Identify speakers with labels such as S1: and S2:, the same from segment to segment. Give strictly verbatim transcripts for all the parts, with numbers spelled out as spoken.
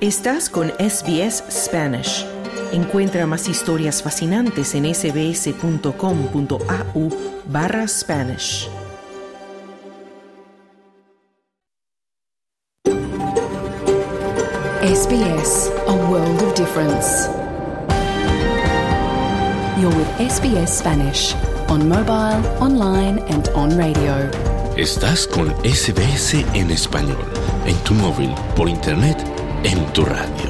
S1: Estás con S B S Spanish. Encuentra más historias fascinantes en sbs.com.au barra Spanish.
S2: S B S, a world of difference. You're with S B S Spanish, on mobile, online and on radio.
S3: Estás con S B S en español, en tu móvil, por internet, en tu radio.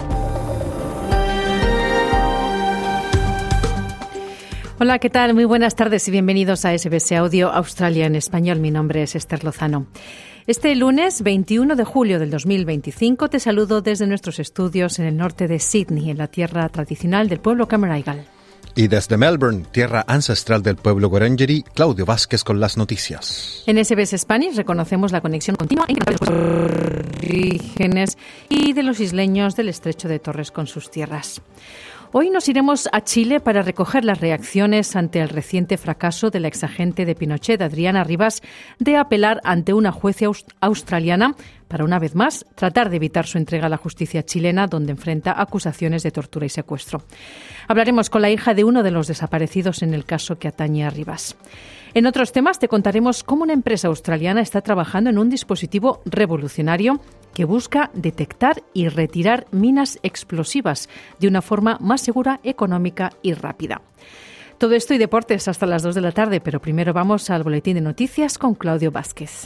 S4: Hola, ¿qué tal? Muy buenas tardes y bienvenidos a S B S Audio Australia en español. Mi nombre es Esther Lozano. Este lunes veintiuno de julio del dos mil veinticinco te saludo desde nuestros estudios en el norte de Sydney, en la tierra tradicional del pueblo Cammeraygal.
S5: Y desde Melbourne, tierra ancestral del pueblo Wurundjeri, Claudio Vázquez con las noticias.
S4: En S B S Spanish reconocemos la conexión continua entre los orígenes y de los isleños del estrecho de Torres con sus tierras. Hoy nos iremos a Chile para recoger las reacciones ante el reciente fracaso de la exagente de Pinochet, Adriana Rivas, de apelar ante una jueza australiana para, una vez más, tratar de evitar su entrega a la justicia chilena, donde enfrenta acusaciones de tortura y secuestro. Hablaremos con la hija de uno de los desaparecidos en el caso que atañe a Rivas. En otros temas te contaremos cómo una empresa australiana está trabajando en un dispositivo revolucionario que busca detectar y retirar minas explosivas de una forma más segura, económica y rápida. Todo esto y deportes hasta las dos de la tarde, pero primero vamos al boletín de noticias con Claudio Vázquez.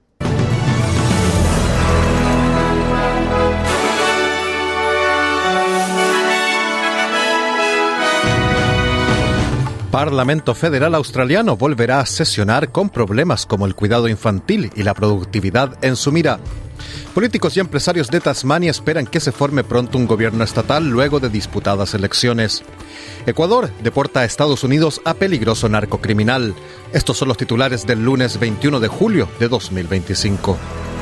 S5: Parlamento Federal Australiano volverá a sesionar con problemas como el cuidado infantil y la productividad en su mira. Políticos y empresarios de Tasmania esperan que se forme pronto un gobierno estatal luego de disputadas elecciones. Ecuador deporta a Estados Unidos a peligroso narcocriminal. Estos son los titulares del lunes veintiuno de julio de dos mil veinticinco.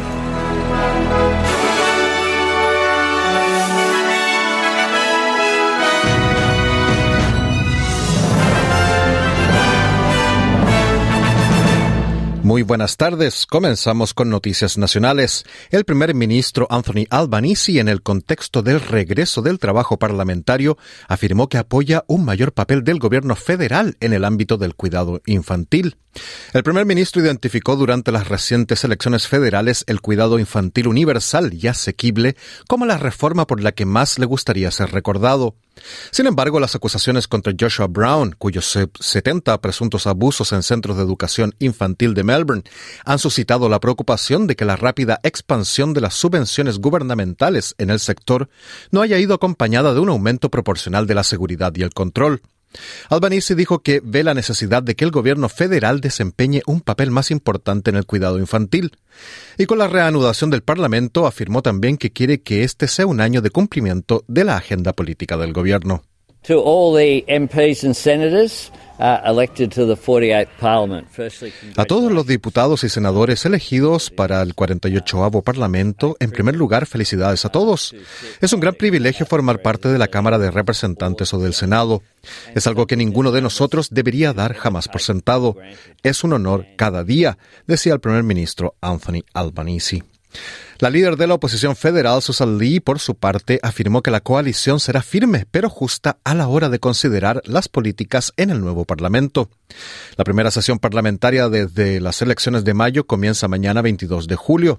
S5: Muy buenas tardes. Comenzamos con noticias nacionales. El primer ministro Anthony Albanese, en el contexto del regreso del trabajo parlamentario, afirmó que apoya un mayor papel del gobierno federal en el ámbito del cuidado infantil. El primer ministro identificó durante las recientes elecciones federales el cuidado infantil universal y asequible como la reforma por la que más le gustaría ser recordado. Sin embargo, las acusaciones contra Joshua Brown, cuyos setenta presuntos abusos en centros de educación infantil de Melbourne han suscitado la preocupación de que la rápida expansión de las subvenciones gubernamentales en el sector no haya ido acompañada de un aumento proporcional de la seguridad y el control. Albanese dijo que ve la necesidad de que el gobierno federal desempeñe un papel más importante en el cuidado infantil. Y con la reanudación del Parlamento, afirmó también que quiere que este sea un año de cumplimiento de la agenda política del gobierno.
S6: To all the M Ps and senators uh, elected to the forty-eighth Parliament. Firstly,
S5: a todos los diputados y senadores elegidos para el cuarenta y octavo Parlamento, en primer lugar, felicidades a todos. Es un gran privilegio formar parte de la Cámara de Representantes o del Senado. Es algo que ninguno de nosotros debería dar jamás por sentado. Es un honor cada día, decía el primer ministro Anthony Albanese. La líder de la oposición federal, Susan Lee, por su parte, afirmó que la coalición será firme pero justa a la hora de considerar las políticas en el nuevo Parlamento. La primera sesión parlamentaria desde las elecciones de mayo comienza mañana veintidós de julio.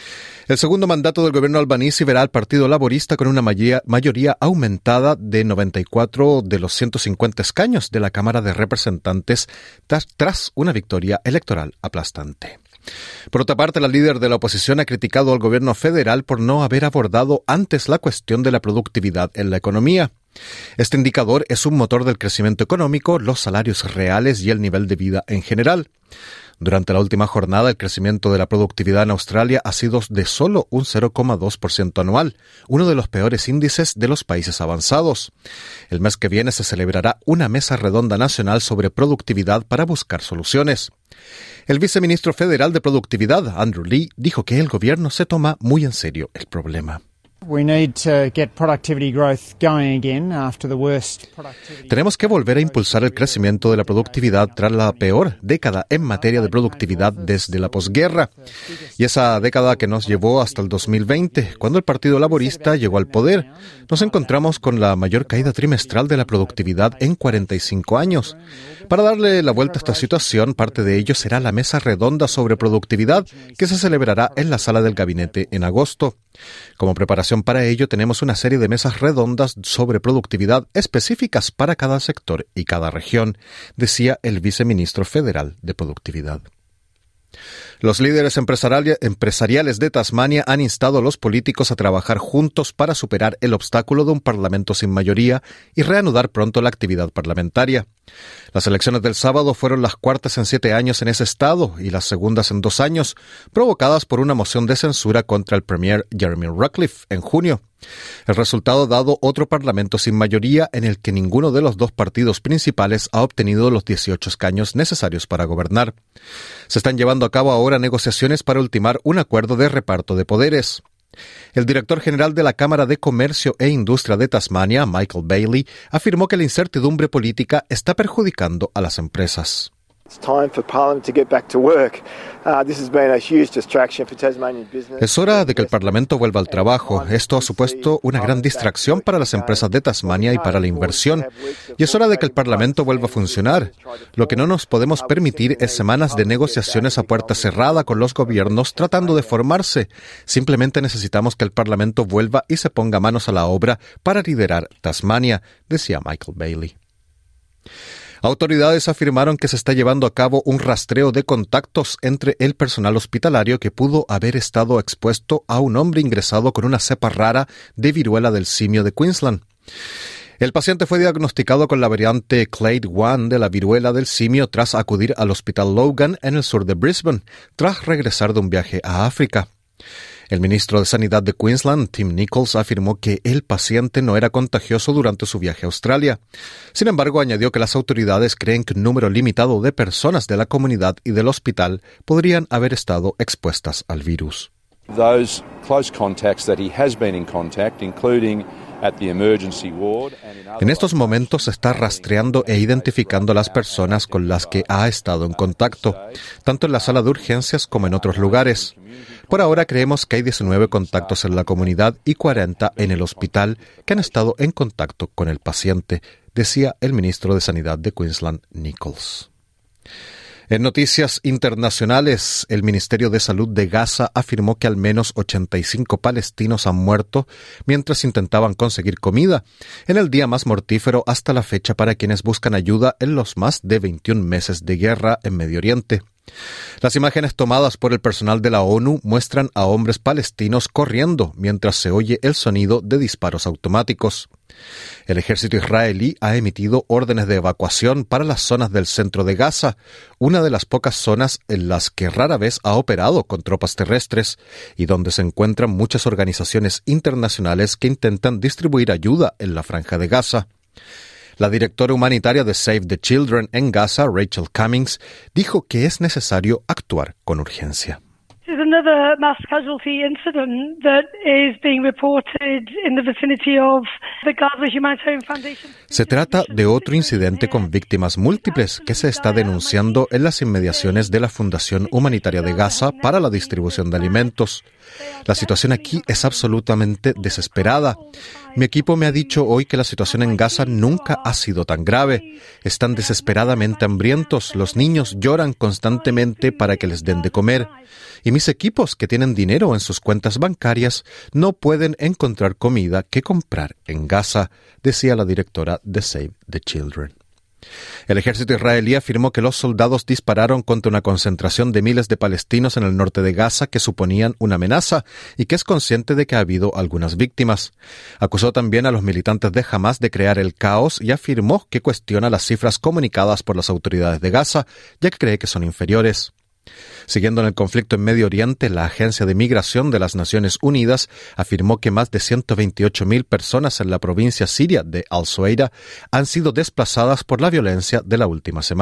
S5: El segundo mandato del gobierno Albanese verá al Partido Laborista con una mayoría aumentada de noventa y cuatro de los ciento cincuenta escaños de la Cámara de Representantes tras, tras una victoria electoral aplastante. Por otra parte, la líder de la oposición ha criticado al gobierno federal por no haber abordado antes la cuestión de la productividad en la economía. Este indicador es un motor del crecimiento económico, los salarios reales y el nivel de vida en general. Durante la última jornada, el crecimiento de la productividad en Australia ha sido de solo un cero coma dos por ciento anual, uno de los peores índices de los países avanzados. El mes que viene se celebrará una mesa redonda nacional sobre productividad para buscar soluciones. El viceministro federal de Productividad, Andrew Lee, dijo que el gobierno se toma muy en serio el problema. Tenemos que volver a impulsar el crecimiento de la productividad tras la peor década en materia de productividad desde la posguerra. Y esa década que nos llevó hasta el dos mil veinte, cuando el Partido Laborista llegó al poder, nos encontramos con la mayor caída trimestral de la productividad en cuarenta y cinco años. Para darle la vuelta a esta situación, parte de ello será la mesa redonda sobre productividad que se celebrará en la sala del gabinete en agosto. Como preparación para ello, tenemos una serie de mesas redondas sobre productividad específicas para cada sector y cada región, decía el viceministro federal de Productividad. Los líderes empresariales de Tasmania han instado a los políticos a trabajar juntos para superar el obstáculo de un parlamento sin mayoría y reanudar pronto la actividad parlamentaria. Las elecciones del sábado fueron las cuartas en siete años en ese estado y las segundas en dos años, provocadas por una moción de censura contra el premier Jeremy Rockliff en junio. El resultado ha dado otro parlamento sin mayoría en el que ninguno de los dos partidos principales ha obtenido los dieciocho escaños necesarios para gobernar. Se están llevando a cabo ahora negociaciones para ultimar un acuerdo de reparto de poderes. El director general de la Cámara de Comercio e Industria de Tasmania, Michael Bailey, afirmó que la incertidumbre política está perjudicando a las empresas. Es hora de que el Parlamento vuelva al trabajo. Esto ha supuesto una gran distracción para las empresas de Tasmania y para la inversión. Y es hora de que el Parlamento vuelva a funcionar. Lo que no nos podemos permitir es semanas de negociaciones a puerta cerrada con los gobiernos tratando de formarse. Simplemente necesitamos que el Parlamento vuelva y se ponga manos a la obra para liderar Tasmania, decía Michael Bailey. Autoridades afirmaron que se está llevando a cabo un rastreo de contactos entre el personal hospitalario que pudo haber estado expuesto a un hombre ingresado con una cepa rara de viruela del simio de Queensland. El paciente fue diagnosticado con la variante Clade uno de la viruela del simio tras acudir al Hospital Logan en el sur de Brisbane, tras regresar de un viaje a África. El ministro de Sanidad de Queensland, Tim Nicholls, afirmó que el paciente no era contagioso durante su viaje a Australia. Sin embargo, añadió que las autoridades creen que un número limitado de personas de la comunidad y del hospital podrían haber estado expuestas al virus.
S7: Those close contacts that he has been in contact, including
S5: En estos momentos se está rastreando e identificando a las personas con las que ha estado en contacto, tanto en la sala de urgencias como en otros lugares. Por ahora creemos que hay diecinueve contactos en la comunidad y cuarenta en el hospital que han estado en contacto con el paciente, decía el ministro de Sanidad de Queensland, Nicholls. En noticias internacionales, el Ministerio de Salud de Gaza afirmó que al menos ochenta y cinco palestinos han muerto mientras intentaban conseguir comida, en el día más mortífero hasta la fecha para quienes buscan ayuda en los más de veintiún meses de guerra en Medio Oriente. Las imágenes tomadas por el personal de la ONU muestran a hombres palestinos corriendo mientras se oye el sonido de disparos automáticos. El ejército israelí ha emitido órdenes de evacuación para las zonas del centro de Gaza, una de las pocas zonas en las que rara vez ha operado con tropas terrestres y donde se encuentran muchas organizaciones internacionales que intentan distribuir ayuda en la franja de Gaza. La directora humanitaria de Save the Children en Gaza, Rachel Cummings, dijo que es necesario actuar con urgencia.
S8: Another mass casualty incident that is being reported in the vicinity of the Gaza Humanitarian Foundation.
S5: Se trata de otro incidente con víctimas múltiples que se está denunciando en las inmediaciones de la Fundación Humanitaria de Gaza para la distribución de alimentos. La situación aquí es absolutamente desesperada. Mi equipo me ha dicho hoy que la situación en Gaza nunca ha sido tan grave. Están desesperadamente hambrientos. Los niños lloran constantemente para que les den de comer. Y mis equipos, que tienen dinero en sus cuentas bancarias, no pueden encontrar comida que comprar en Gaza, decía la directora de Save the Children. El ejército israelí afirmó que los soldados dispararon contra una concentración de miles de palestinos en el norte de Gaza que suponían una amenaza y que es consciente de que ha habido algunas víctimas. Acusó también a los militantes de Hamás de crear el caos y afirmó que cuestiona las cifras comunicadas por las autoridades de Gaza, ya que cree que son inferiores. Siguiendo en el conflicto en Medio Oriente, la Agencia de Migración de las Naciones Unidas afirmó que más de ciento veintiocho mil personas en la provincia siria de Al-Sueira han sido desplazadas por la violencia de la última semana.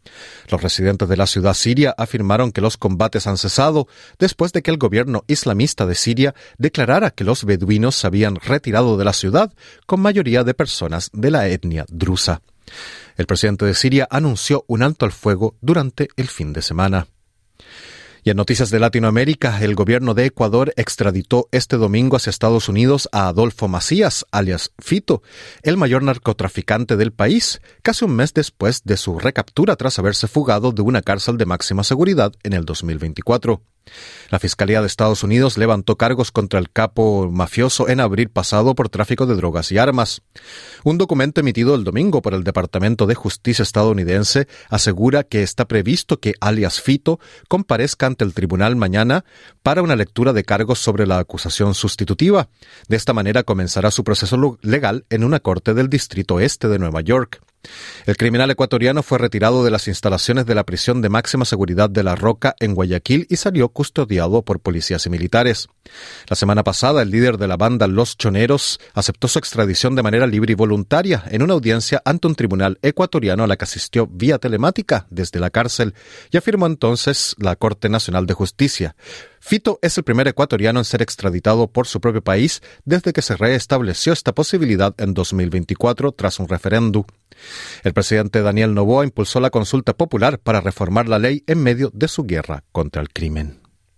S5: Los residentes de la ciudad siria afirmaron que los combates han cesado después de que el gobierno islamista de Siria declarara que los beduinos se habían retirado de la ciudad, con mayoría de personas de la etnia drusa. El presidente de Siria anunció un alto al fuego durante el fin de semana. Y en noticias de Latinoamérica, el gobierno de Ecuador extraditó este domingo hacia Estados Unidos a Adolfo Macías, alias Fito, el mayor narcotraficante del país, casi un mes después de su recaptura tras haberse fugado de una cárcel de máxima seguridad en el dos mil veinticuatro. La Fiscalía de Estados Unidos levantó cargos contra el capo mafioso en abril pasado por tráfico de drogas y armas. Un documento emitido el domingo por el Departamento de Justicia estadounidense asegura que está previsto que alias Fito comparezca ante el tribunal mañana para una lectura de cargos sobre la acusación sustitutiva. De esta manera comenzará su proceso legal en una corte del Distrito Este de Nueva York. El criminal ecuatoriano fue retirado de las instalaciones de la prisión de máxima seguridad de La Roca en Guayaquil y salió custodiado por policías y militares. La semana pasada, el líder de la banda Los Choneros aceptó su extradición de manera libre y voluntaria en una audiencia ante un tribunal ecuatoriano a la que asistió vía telemática desde la cárcel, y afirmó entonces la Corte Nacional de Justicia. Fito es el primer ecuatoriano en ser extraditado por su propio país desde que se restableció esta posibilidad en dos mil veinticuatro tras un referéndum. El presidente Daniel Noboa impulsó la consulta popular para reformar la ley en medio de su guerra contra el crimen.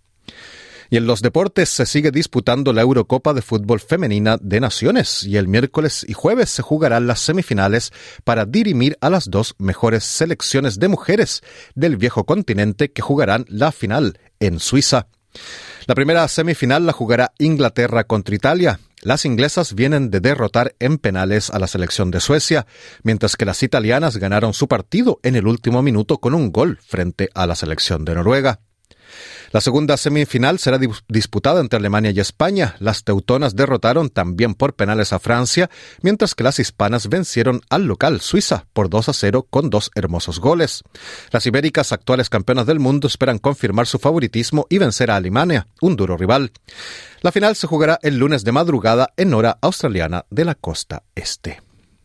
S5: Y en los deportes se sigue disputando la Eurocopa de Fútbol Femenina de Naciones y el miércoles y jueves se jugarán las semifinales para dirimir a las dos mejores selecciones de mujeres del viejo continente que jugarán la final en Suiza. La primera semifinal la jugará Inglaterra contra Italia. Las inglesas vienen de derrotar en penales a la selección de Suecia, mientras que las italianas ganaron su partido en el último minuto con un gol frente a la selección de Noruega. La segunda semifinal será disputada entre Alemania y España. Las teutonas derrotaron también por penales a Francia, mientras que las hispanas vencieron al local Suiza por dos a cero con dos hermosos goles. Las ibéricas, actuales campeonas del mundo, esperan confirmar su favoritismo y vencer a Alemania, un duro rival. La final se jugará el lunes de madrugada en hora australiana de la costa este.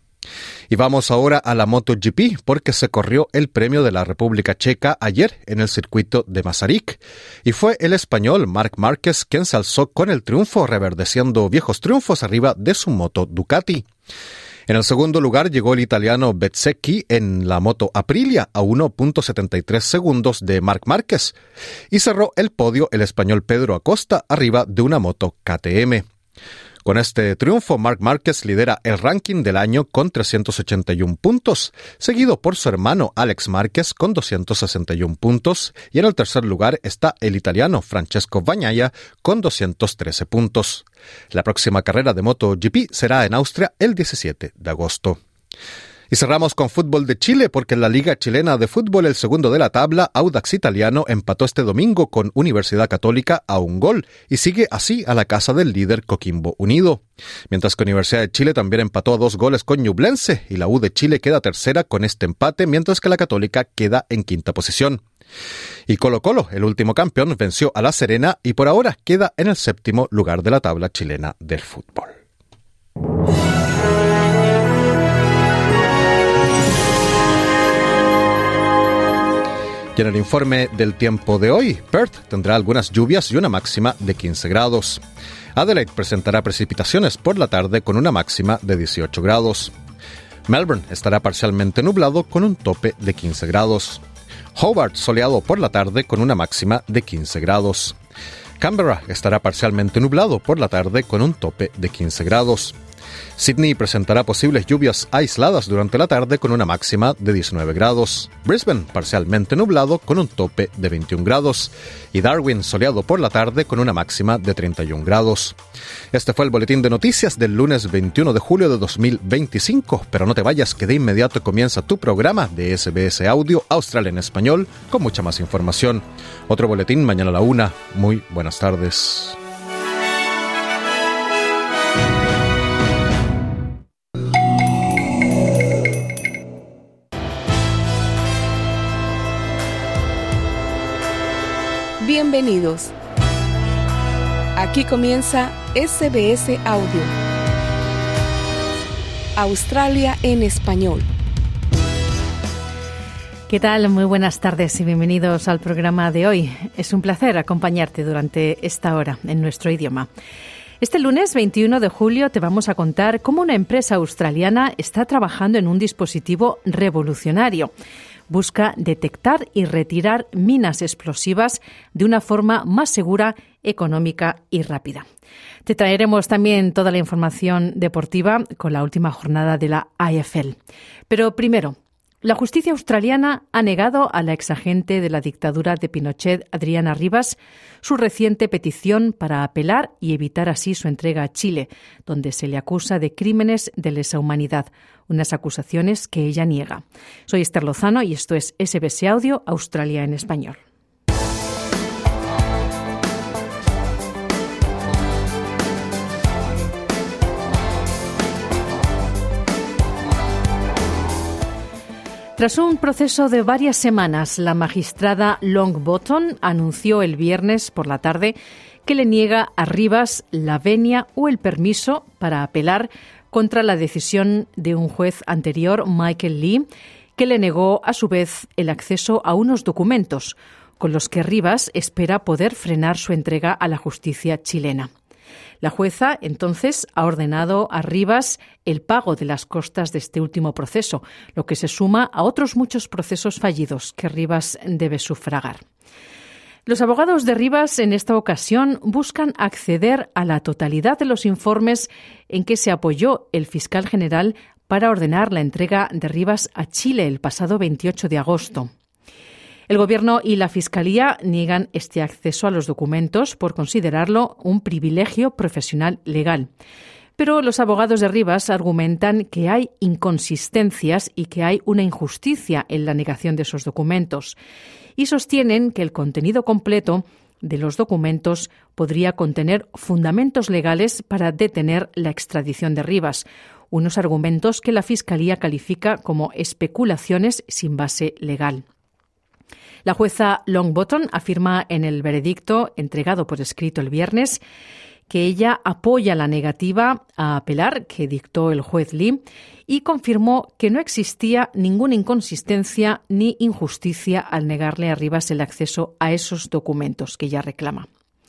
S5: Y vamos ahora a la MotoGP porque se corrió el premio de la República Checa ayer en el circuito de Masaryk y fue el español Marc Márquez quien se alzó con el triunfo, reverdeciendo viejos triunfos arriba de su moto Ducati. En el segundo lugar llegó el italiano Bezzecchi en la moto Aprilia a uno punto setenta y tres segundos de Marc Márquez y cerró el podio el español Pedro Acosta arriba de una moto K T M. Con este triunfo, Marc Márquez lidera el ranking del año con trescientos ochenta y uno puntos, seguido por su hermano Alex Márquez con doscientos sesenta y uno puntos, y en el tercer lugar está el italiano Francesco Bagnaia con doscientos trece puntos. La próxima carrera de MotoGP será en Austria el diecisiete de agosto. Y cerramos con fútbol de Chile porque en la Liga Chilena de Fútbol, el segundo de la tabla, Audax Italiano empató este domingo con Universidad Católica a un gol y sigue así a la casa del líder Coquimbo Unido. Mientras que Universidad de Chile también empató a dos goles con Ñublense y la U de Chile queda tercera con este empate, mientras que la Católica queda en quinta posición. Y Colo Colo, el último campeón, venció a La Serena y por ahora queda en el séptimo lugar de la tabla chilena del fútbol. Y en el informe del tiempo de hoy, Perth tendrá algunas lluvias y una máxima de quince grados. Adelaide presentará precipitaciones por la tarde con una máxima de dieciocho grados. Melbourne estará parcialmente nublado con un tope de quince grados. Hobart soleado por la tarde con una máxima de quince grados. Canberra estará parcialmente nublado por la tarde con un tope de quince grados. Sydney presentará posibles lluvias aisladas durante la tarde con una máxima de diecinueve grados. Brisbane parcialmente nublado con un tope de veintiún grados. Y Darwin soleado por la tarde con una máxima de treinta y un grados. Este fue el boletín de noticias del lunes veintiuno de julio de dos mil veinticinco. Pero no te vayas, que de inmediato comienza tu programa de S B S Audio Australia en Español con mucha más información. Otro boletín mañana a la una. Muy buenas tardes.
S9: Bienvenidos. Aquí comienza S B S Audio Australia en Español.
S4: ¿Qué tal? Muy buenas tardes y bienvenidos al programa de hoy. Es un placer acompañarte durante esta hora en nuestro idioma. Este lunes veintiuno de julio te vamos a contar cómo una empresa australiana está trabajando en un dispositivo revolucionario. Busca detectar y retirar minas explosivas de una forma más segura, económica y rápida. Te traeremos también toda la información deportiva con la última jornada de la A F L. Pero primero, la justicia australiana ha negado a la exagente de la dictadura de Pinochet, Adriana Rivas, su reciente petición para apelar y evitar así su entrega a Chile, donde se le acusa de crímenes de lesa humanidad, unas acusaciones que ella niega. Soy Esther Lozano y esto es S B S Audio, Australia en español. Tras un proceso de varias semanas, la magistrada Longbottom anunció el viernes por la tarde que le niega a Rivas la venia o el permiso para apelar contra la decisión de un juez anterior, Michael Lee, que le negó a su vez el acceso a unos documentos con los que Rivas espera poder frenar su entrega a la justicia chilena. La jueza, entonces, ha ordenado a Rivas el pago de las costas de este último proceso, lo que se suma a otros muchos procesos fallidos que Rivas debe sufragar. Los abogados de Rivas en esta ocasión buscan acceder a la totalidad de los informes en que se apoyó el fiscal general para ordenar la entrega de Rivas a Chile el pasado veintiocho de agosto. El Gobierno y la Fiscalía niegan este acceso a los documentos por considerarlo un privilegio profesional legal. Pero los abogados de Rivas argumentan que hay inconsistencias y que hay una injusticia en la negación de esos documentos y sostienen que el contenido completo de los documentos podría contener fundamentos legales para detener la extradición de Rivas, unos argumentos que la Fiscalía califica como especulaciones sin base legal. La jueza Longbottom afirma en el veredicto entregado por escrito el viernes que ella apoya la negativa a apelar que dictó el juez Lee y confirmó que no existía ninguna inconsistencia ni injusticia al negarle a Rivas el acceso a esos documentos que ella reclama.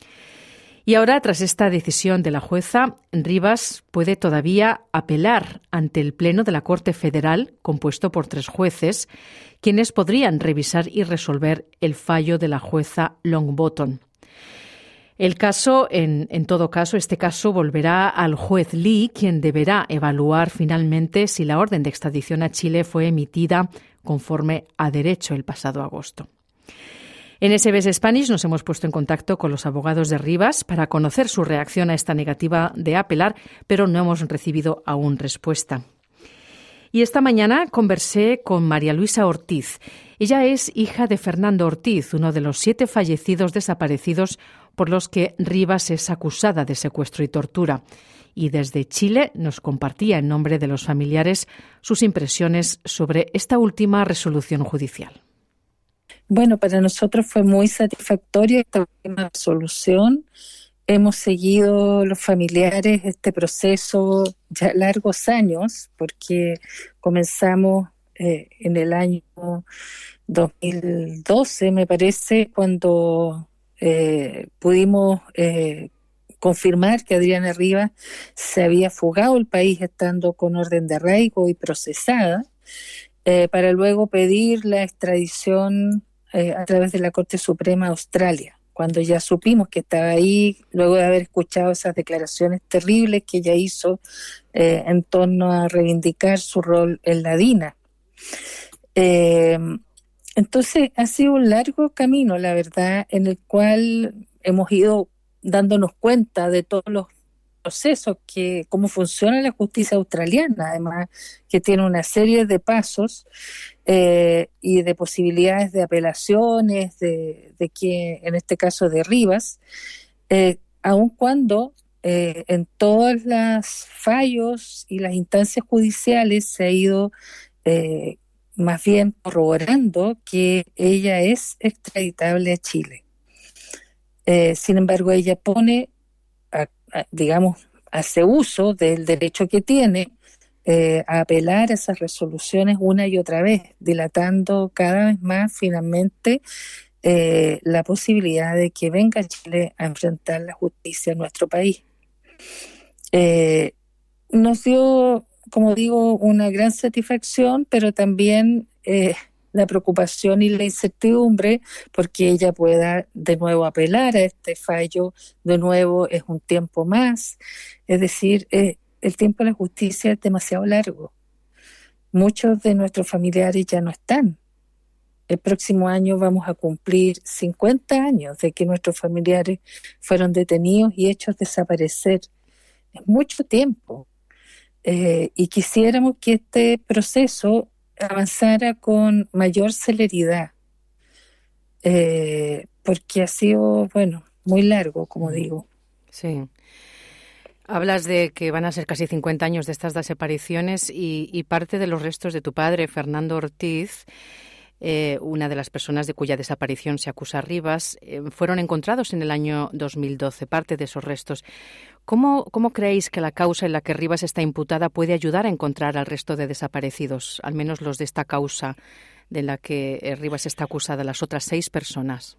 S4: Y ahora, tras esta decisión de la jueza, Rivas puede todavía apelar ante el Pleno de la Corte Federal, compuesto por tres jueces, quienes podrían revisar y resolver el fallo de la jueza Longbottom. El caso, en, en todo caso, este caso volverá al juez Lee, quien deberá evaluar finalmente si la orden de extradición a Chile fue emitida conforme a derecho el pasado agosto. En S B S Spanish nos hemos puesto en contacto con los abogados de Rivas para conocer su reacción a esta negativa de apelar, pero no hemos recibido aún respuesta. Y esta mañana conversé con María Luisa Ortiz. Ella es hija de Fernando Ortiz, uno de los siete fallecidos desaparecidos por los que Rivas es acusada de secuestro y tortura. Y desde Chile nos compartía en nombre de los familiares sus impresiones sobre esta última resolución judicial.
S10: Bueno, para nosotros fue muy satisfactoria esta última resolución. Hemos seguido los familiares este proceso ya largos años, porque comenzamos eh, en el año dos mil doce, me parece, cuando eh, pudimos eh, confirmar que Adriana Rivas se había fugado del país estando con orden de arraigo y procesada, eh, para luego pedir la extradición eh, a través de la Corte Suprema de Australia. Cuando ya supimos que estaba ahí, luego de haber escuchado esas declaraciones terribles que ella hizo eh, en torno a reivindicar su rol en la D I N A. Eh, entonces ha sido un largo camino, la verdad, en el cual hemos ido dándonos cuenta de todos los procesos, que cómo funciona la justicia australiana, además que tiene una serie de pasos eh, y de posibilidades de apelaciones de, de que, en este caso de Rivas, eh, aun cuando eh, en todos los fallos y las instancias judiciales se ha ido eh, más bien corroborando que ella es extraditable a Chile. Eh, sin embargo, ella pone, a, a, digamos, hace uso del derecho que tiene eh, a apelar a esas resoluciones una y otra vez, dilatando cada vez más finalmente eh, la posibilidad de que venga Chile a enfrentar la justicia en nuestro país. Eh, nos dio, como digo, una gran satisfacción, pero también eh, la preocupación y la incertidumbre porque ella pueda de nuevo apelar a este fallo, de nuevo es un tiempo más, es decir, eh, el tiempo de la justicia es demasiado largo. Muchos de nuestros familiares ya no están. El próximo año vamos a cumplir cincuenta años de que nuestros familiares fueron detenidos y hechos desaparecer. Es mucho tiempo. Eh, y quisiéramos que este proceso avanzara con mayor celeridad, eh, porque ha sido, bueno, muy largo, como digo.
S4: Sí. Hablas de que van a ser casi cincuenta años de estas desapariciones y, y parte de los restos de tu padre, Fernando Ortiz, eh, una de las personas de cuya desaparición se acusa a Rivas, eh, fueron encontrados en el año dos mil doce, parte de esos restos. ¿Cómo, ¿Cómo creéis que la causa en la que Rivas está imputada puede ayudar a encontrar al resto de desaparecidos, al menos los de esta causa de la que eh, Rivas está acusada, las otras seis personas?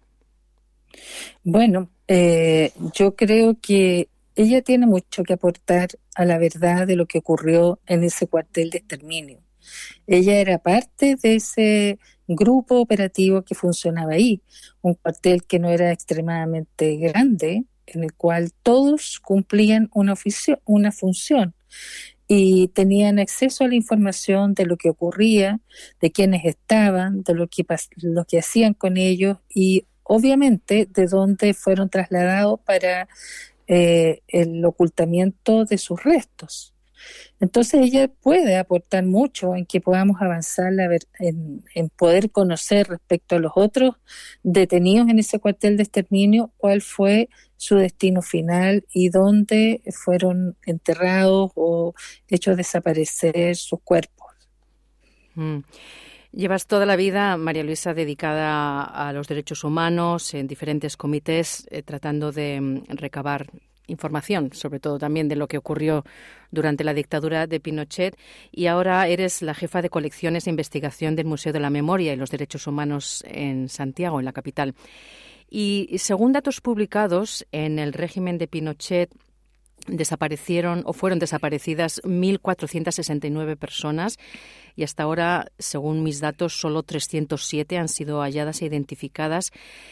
S10: Bueno, eh, yo creo que ella tiene mucho que aportar a la verdad de lo que ocurrió en ese cuartel de exterminio. Ella era parte de ese grupo operativo que funcionaba ahí, un cuartel que no era extremadamente grande, en el cual todos cumplían una, oficio, una función y tenían acceso a la información de lo que ocurría, de quiénes estaban, de lo que, lo que hacían con ellos y obviamente de dónde fueron trasladados para Eh, el ocultamiento de sus restos. Entonces ella puede aportar mucho en que podamos avanzar la ver, en, en poder conocer respecto a los otros detenidos en ese cuartel de exterminio cuál fue su destino final y dónde fueron enterrados o hechos desaparecer sus cuerpos.
S4: Mm. Llevas toda la vida, María Luisa, dedicada a los derechos humanos en diferentes comités, eh, tratando de mm, recabar información, sobre todo también de lo que ocurrió durante la dictadura de Pinochet, y ahora eres la jefa de colecciones e investigación del Museo de la Memoria y los Derechos Humanos en Santiago, en la capital. Y, y según datos publicados, en el régimen de Pinochet desaparecieron o fueron desaparecidas mil cuatrocientas sesenta y nueve personas y hasta ahora, según mis datos, solo trescientas siete han sido halladas e identificadas.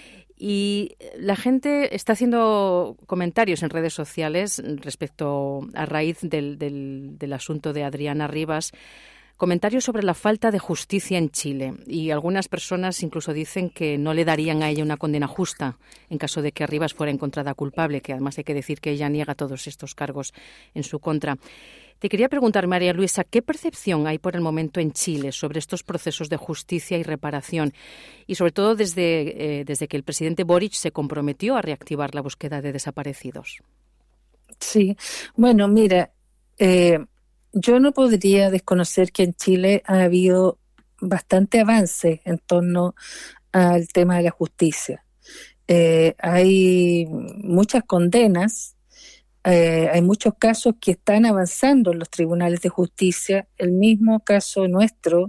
S4: Y la gente está haciendo comentarios en redes sociales respecto a raíz del, del, del asunto de Adriana Rivas, comentarios sobre la falta de justicia en Chile, y algunas personas incluso dicen que no le darían a ella una condena justa en caso de que Rivas fuera encontrada culpable, que además hay que decir que ella niega todos estos cargos en su contra. Te quería preguntar, María Luisa, ¿qué percepción hay por el momento en Chile sobre estos procesos de justicia y reparación? Y sobre todo desde, eh, desde que el presidente Boric se comprometió a reactivar la búsqueda de desaparecidos.
S10: Sí, bueno, mira, eh, yo no podría desconocer que en Chile ha habido bastante avance en torno al tema de la justicia. Eh, hay muchas condenas, eh, hay muchos casos que están avanzando en los tribunales de justicia. El mismo caso nuestro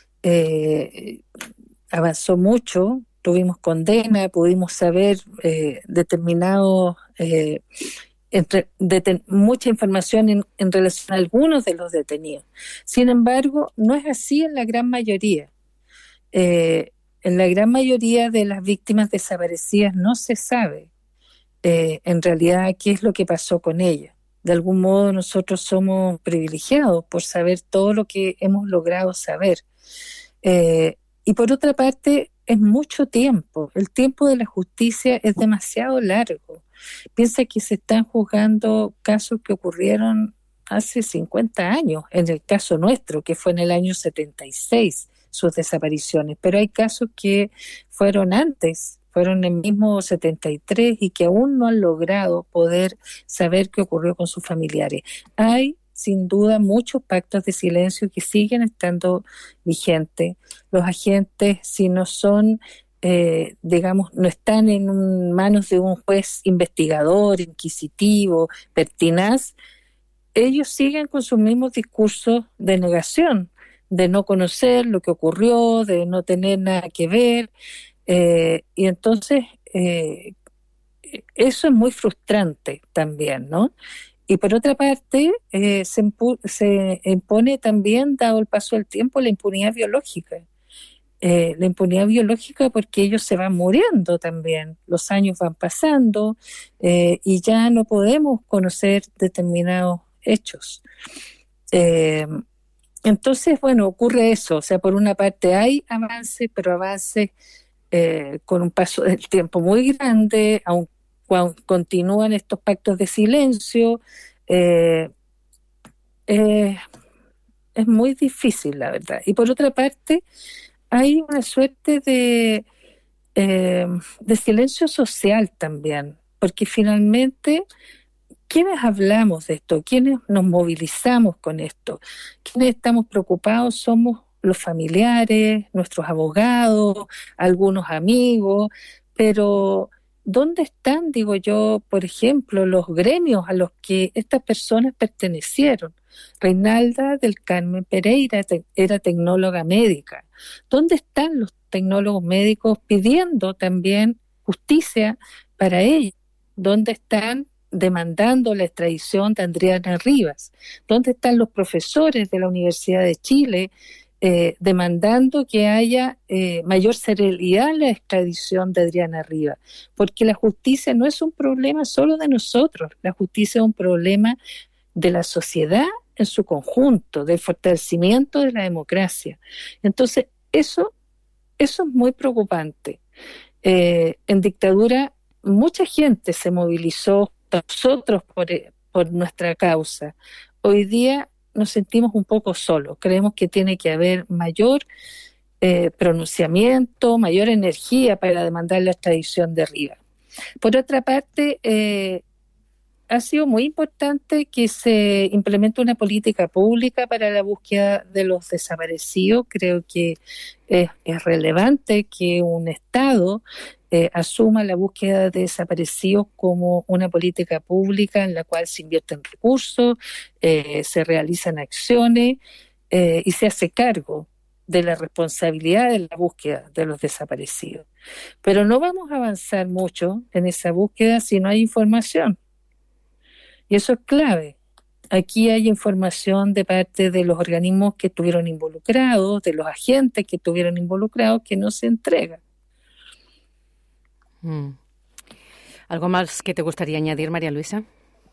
S10: eh, avanzó mucho, tuvimos condena, pudimos saber eh, determinados... Eh, Entre, deten, mucha información en, en relación a algunos de los detenidos. Sin embargo, no es así en la gran mayoría. Eh, en la gran mayoría de las víctimas desaparecidas no se sabe eh, en realidad qué es lo que pasó con ellas. De algún modo nosotros somos privilegiados por saber todo lo que hemos logrado saber. Eh, y por otra parte, es mucho tiempo. El tiempo de la justicia es demasiado largo. Piensa que se están juzgando casos que ocurrieron hace cincuenta años, en el caso nuestro, que fue en el año setenta y seis, sus desapariciones, pero hay casos que fueron antes, fueron en el mismo setenta y tres y que aún no han logrado poder saber qué ocurrió con sus familiares. Hay sin duda muchos pactos de silencio que siguen estando vigentes. Los agentes, si no son... Eh, digamos, no están en un, manos de un juez investigador, inquisitivo, pertinaz, ellos siguen con sus mismos discursos de negación, de no conocer lo que ocurrió, de no tener nada que ver, eh, y entonces eh, eso es muy frustrante también, ¿no? Y por otra parte, eh, se, impu- se impone también, dado el paso del tiempo, la impunidad biológica. Eh, la impunidad biológica porque ellos se van muriendo también, los años van pasando eh, y ya no podemos conocer determinados hechos. Eh, entonces, bueno, ocurre eso, o sea, por una parte hay avances, pero avances eh, con un paso del tiempo muy grande, aun cuando continúan estos pactos de silencio, eh, eh, es muy difícil, la verdad. Y por otra parte, hay una suerte de, eh, de silencio social también, porque finalmente, ¿quiénes hablamos de esto? ¿Quiénes nos movilizamos con esto? ¿Quiénes estamos preocupados? Somos los familiares, nuestros abogados, algunos amigos, pero ¿dónde están, digo yo, por ejemplo, los gremios a los que estas personas pertenecieron? Reinalda del Carmen Pereira te- era tecnóloga médica. ¿Dónde están los tecnólogos médicos pidiendo también justicia para ella? ¿Dónde están demandando la extradición de Adriana Rivas? ¿Dónde están los profesores de la Universidad de Chile eh, demandando que haya eh, mayor celeridad en la extradición de Adriana Rivas? Porque la justicia no es un problema solo de nosotros, la justicia es un problema de la sociedad en su conjunto, del fortalecimiento de la democracia. Entonces, eso, eso es muy preocupante. Eh, en dictadura, mucha gente se movilizó, nosotros por, por nuestra causa. Hoy día nos sentimos un poco solos, creemos que tiene que haber mayor eh, pronunciamiento, mayor energía para demandar la extradición de Rivas. Por otra parte, eh, ha sido muy importante que se implemente una política pública para la búsqueda de los desaparecidos. Creo que es, es relevante que un Estado eh, asuma la búsqueda de desaparecidos como una política pública en la cual se invierten recursos, eh, se realizan acciones eh, y se hace cargo de la responsabilidad de la búsqueda de los desaparecidos. Pero no vamos a avanzar mucho en esa búsqueda si no hay información. Y eso es clave. Aquí hay información de parte de los organismos que estuvieron involucrados, de los agentes que estuvieron involucrados, que no se entrega.
S4: Mm. ¿Algo más que te gustaría añadir, María Luisa?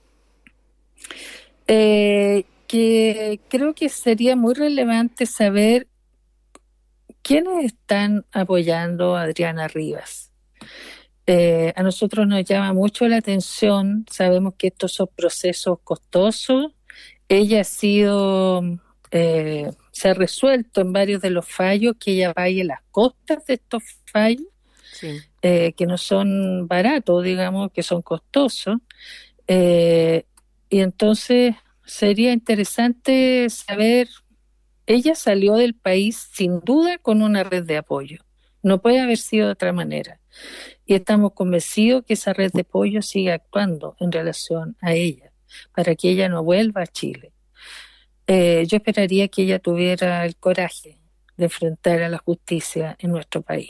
S10: Eh, que creo que sería muy relevante saber quiénes están apoyando a Adriana Rivas. Eh, a nosotros nos llama mucho la atención, sabemos que estos son procesos costosos, ella ha sido, eh, se ha resuelto en varios de los fallos que ella pague las costas de estos fallos, sí. eh, que no son baratos, digamos, que son costosos, eh, y entonces sería interesante saber, ella salió del país sin duda con una red de apoyo, no puede haber sido de otra manera. Y estamos convencidos que esa red de apoyo sigue actuando en relación a ella, para que ella no vuelva a Chile. Eh, yo esperaría que ella tuviera el coraje de enfrentar a la justicia en nuestro país.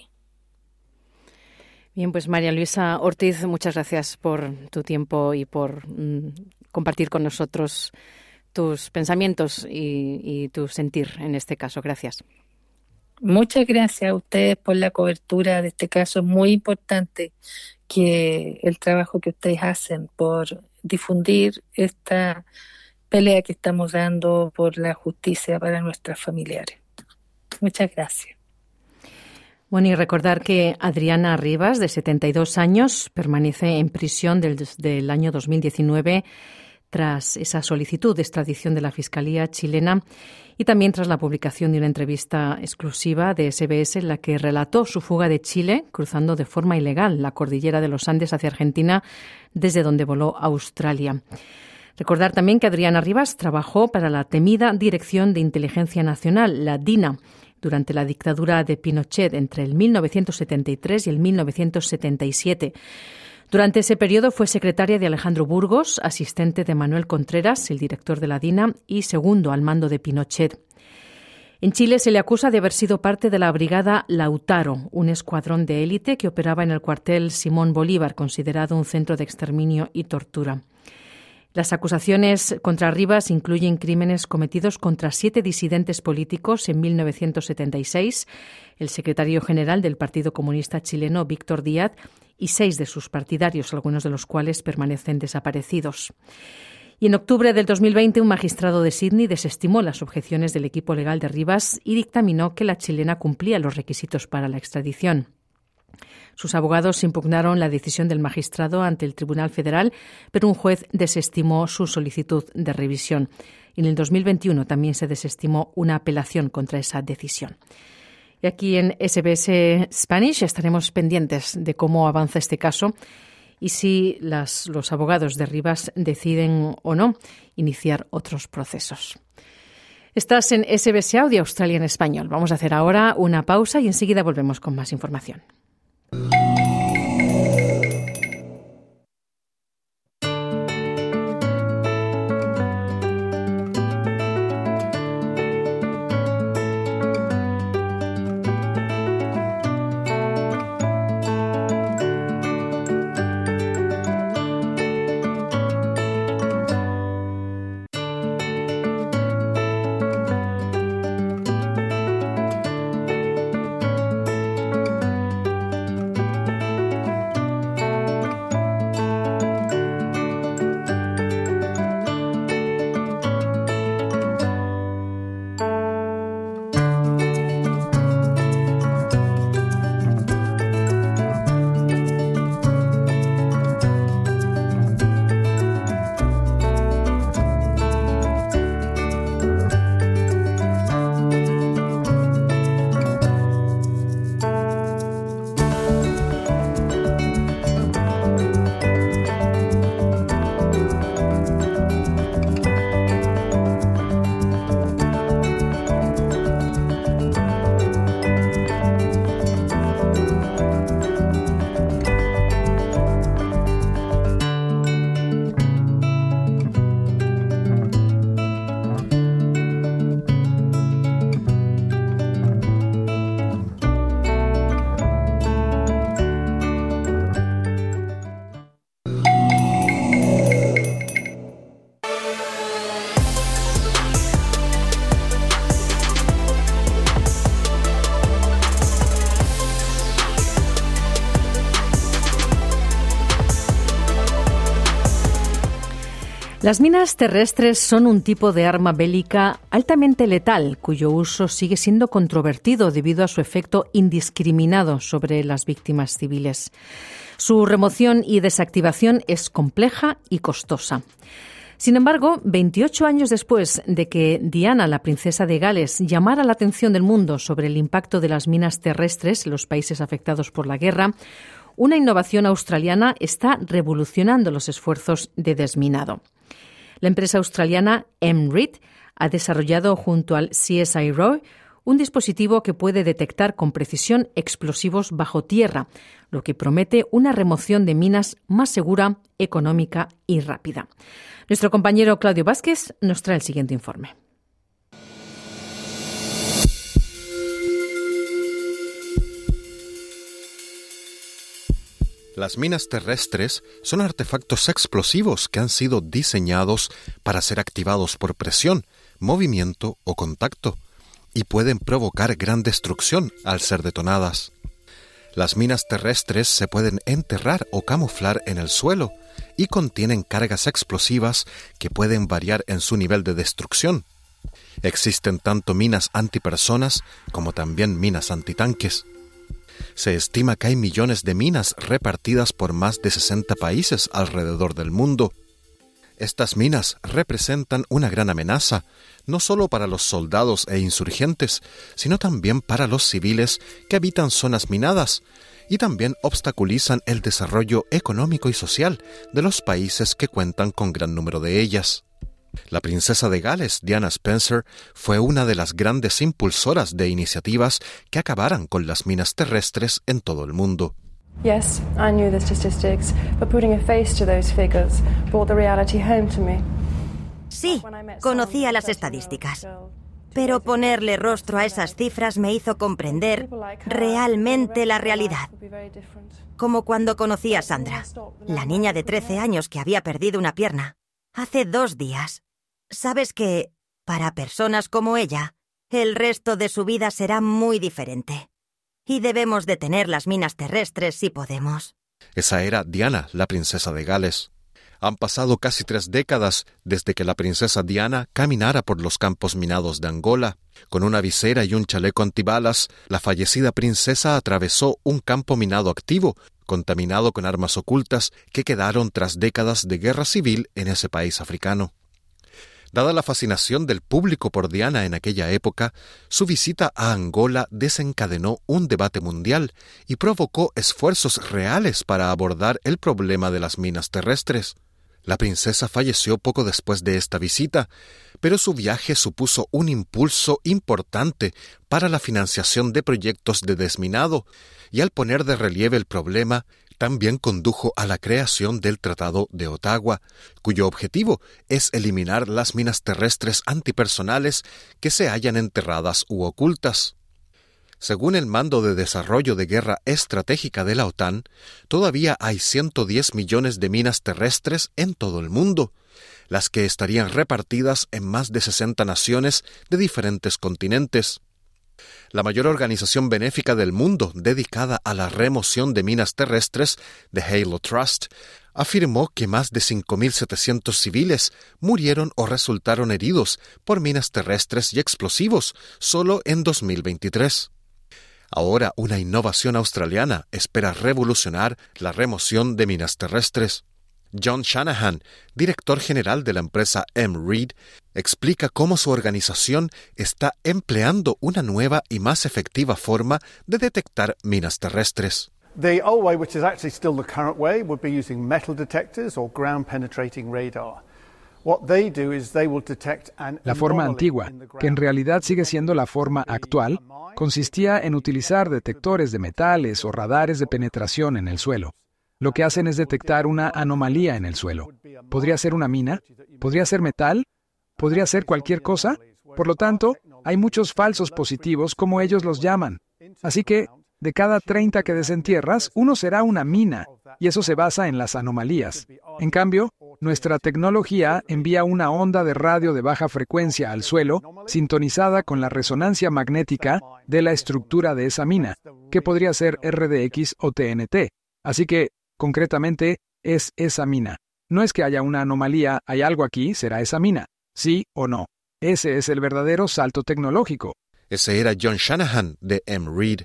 S4: Bien, pues María Luisa Ortiz, muchas gracias por tu tiempo y por mm, compartir con nosotros tus pensamientos y, y tu sentir en este caso. Gracias.
S10: Muchas gracias a ustedes por la cobertura de este caso. Es muy importante que el trabajo que ustedes hacen por difundir esta pelea que estamos dando por la justicia para nuestras familiares. Muchas gracias.
S4: Bueno, y recordar que Adriana Rivas, de setenta y dos años, permanece en prisión desde el año dos mil diecinueve tras esa solicitud de extradición de la Fiscalía chilena y también tras la publicación de una entrevista exclusiva de ese be ese en la que relató su fuga de Chile cruzando de forma ilegal la cordillera de los Andes hacia Argentina, desde donde voló a Australia. Recordar también que Adriana Rivas trabajó para la temida Dirección de Inteligencia Nacional, la DINA, durante la dictadura de Pinochet entre el mil novecientos setenta y tres y el mil novecientos setenta y siete. Durante ese periodo fue secretaria de Alejandro Burgos, asistente de Manuel Contreras, el director de la DINA, y segundo al mando de Pinochet. En Chile se le acusa de haber sido parte de la Brigada Lautaro, un escuadrón de élite que operaba en el cuartel Simón Bolívar, considerado un centro de exterminio y tortura. Las acusaciones contra Rivas incluyen crímenes cometidos contra siete disidentes políticos en mil novecientos setenta y seis, el secretario general del Partido Comunista Chileno, Víctor Díaz, y seis de sus partidarios, algunos de los cuales permanecen desaparecidos. Y en octubre del dos mil veinte, un magistrado de Sídney desestimó las objeciones del equipo legal de Rivas y dictaminó que la chilena cumplía los requisitos para la extradición. Sus abogados impugnaron la decisión del magistrado ante el Tribunal Federal, pero un juez desestimó su solicitud de revisión. Y en el dos mil veintiuno también se desestimó una apelación contra esa decisión. Y aquí en S B S Spanish estaremos pendientes de cómo avanza este caso y si las, los abogados de Rivas deciden o no iniciar otros procesos. Estás en S B S Audio Australia en español. Vamos a hacer ahora una pausa y enseguida volvemos con más información. Las minas terrestres son un tipo de arma bélica altamente letal, cuyo uso sigue siendo controvertido debido a su efecto indiscriminado sobre las víctimas civiles. Su remoción y desactivación es compleja y costosa. Sin embargo, veintiocho años después de que Diana, la princesa de Gales, llamara la atención del mundo sobre el impacto de las minas terrestres en los países afectados por la guerra, una innovación australiana está revolucionando los esfuerzos de desminado. La empresa australiana M R I T ha desarrollado junto al C S I R O un dispositivo que puede detectar con precisión explosivos bajo tierra, lo que promete una remoción de minas más segura, económica y rápida. Nuestro compañero Claudio Vázquez nos trae el siguiente informe.
S5: Las minas terrestres son artefactos explosivos que han sido diseñados para ser activados por presión, movimiento o contacto, y pueden provocar gran destrucción al ser detonadas. Las minas terrestres se pueden enterrar o camuflar en el suelo y contienen cargas explosivas que pueden variar en su nivel de destrucción. Existen tanto minas antipersonas como también minas antitanques. Se estima que hay millones de minas repartidas por más de sesenta países alrededor del mundo. Estas minas representan una gran amenaza, no solo para los soldados e insurgentes, sino también para los civiles que habitan zonas minadas, y también obstaculizan el desarrollo económico y social de los países que cuentan con gran número de ellas. La princesa de Gales, Diana Spencer, fue una de las grandes impulsoras de iniciativas que acabaran con las minas terrestres en todo el mundo.
S11: Yes, I knew the statistics, but putting a face to those figures brought the reality home to me.
S12: Sí, conocía las estadísticas, pero ponerle rostro a esas cifras me hizo comprender realmente la realidad. Como cuando conocí a Sandra, la niña de trece años que había perdido una pierna, hace dos días. Sabes que, para personas como ella, el resto de su vida será muy diferente. Y debemos detener las minas terrestres si podemos.
S5: Esa era Diana, la princesa de Gales. Han pasado casi tres décadas desde que la princesa Diana caminara por los campos minados de Angola. Con una visera y un chaleco antibalas, la fallecida princesa atravesó un campo minado activo, contaminado con armas ocultas que quedaron tras décadas de guerra civil en ese país africano. Dada la fascinación del público por Diana en aquella época, su visita a Angola desencadenó un debate mundial y provocó esfuerzos reales para abordar el problema de las minas terrestres. La princesa falleció poco después de esta visita, pero su viaje supuso un impulso importante para la financiación de proyectos de desminado, y al poner de relieve el problema, también condujo a la creación del Tratado de Ottawa, cuyo objetivo es eliminar las minas terrestres antipersonales que se hallan enterradas u ocultas. Según el Mando de Desarrollo de Guerra Estratégica de la OTAN, todavía hay ciento diez millones de minas terrestres en todo el mundo, las que estarían repartidas en más de sesenta naciones de diferentes continentes. La mayor organización benéfica del mundo dedicada a la remoción de minas terrestres, The Halo Trust, afirmó que más de cinco mil setecientos civiles murieron o resultaron heridos por minas terrestres y explosivos solo en dos mil veintitrés. Ahora una innovación australiana espera revolucionar la remoción de minas terrestres. John Shanahan, director general de la empresa M. Reed, explica cómo su organización está empleando una nueva y más efectiva forma de detectar minas terrestres.
S13: The old way, which is actually still the current way, would be using metal detectors or ground-penetrating radar. What they do is they will detect an
S14: La forma antigua, que en realidad sigue siendo la forma actual, consistía en utilizar detectores de metales o radares de penetración en el suelo. Lo que hacen es detectar una anomalía en el suelo. ¿Podría ser una mina? ¿Podría ser metal? ¿Podría ser cualquier cosa? Por lo tanto, hay muchos falsos positivos, como ellos los llaman. Así que, de cada treinta que desentierras, uno será una mina, y eso se basa en las anomalías. En cambio, nuestra tecnología envía una onda de radio de baja frecuencia al suelo, sintonizada con la resonancia magnética de la estructura de esa mina, que podría ser R D X o T N T. Así que, concretamente, es esa mina. No es que haya una anomalía, hay algo aquí, será esa mina. ¿Sí o no? Ese es el verdadero salto tecnológico.
S5: Ese era John Shanahan de M. Reed.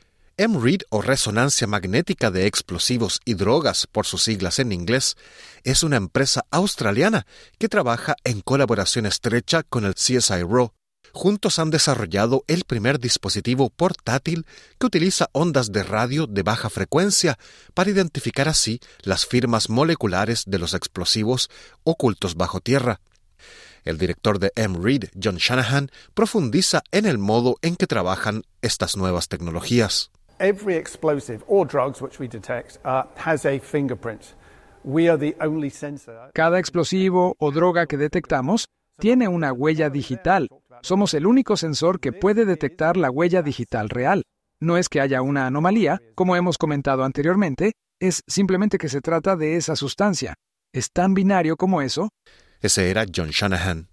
S5: M. Reed, o Resonancia Magnética de Explosivos y Drogas, por sus siglas en inglés, es una empresa australiana que trabaja en colaboración estrecha con el C S I R O. Juntos han desarrollado el primer dispositivo portátil que utiliza ondas de radio de baja frecuencia para identificar así las firmas moleculares de los explosivos ocultos bajo tierra. El director de M. Reed, John Shanahan, profundiza en el modo en que trabajan estas nuevas tecnologías.
S13: Every explosive or drugs which we detect uh, has a fingerprint. We are the only sensor.
S14: Cada explosivo o droga que detectamos tiene una huella digital. Somos el único sensor que puede detectar la huella digital real. No es que haya una anomalía, como hemos comentado anteriormente, es simplemente que se trata de esa sustancia. ¿Es tan binario como eso?
S5: Ese era John Shanahan.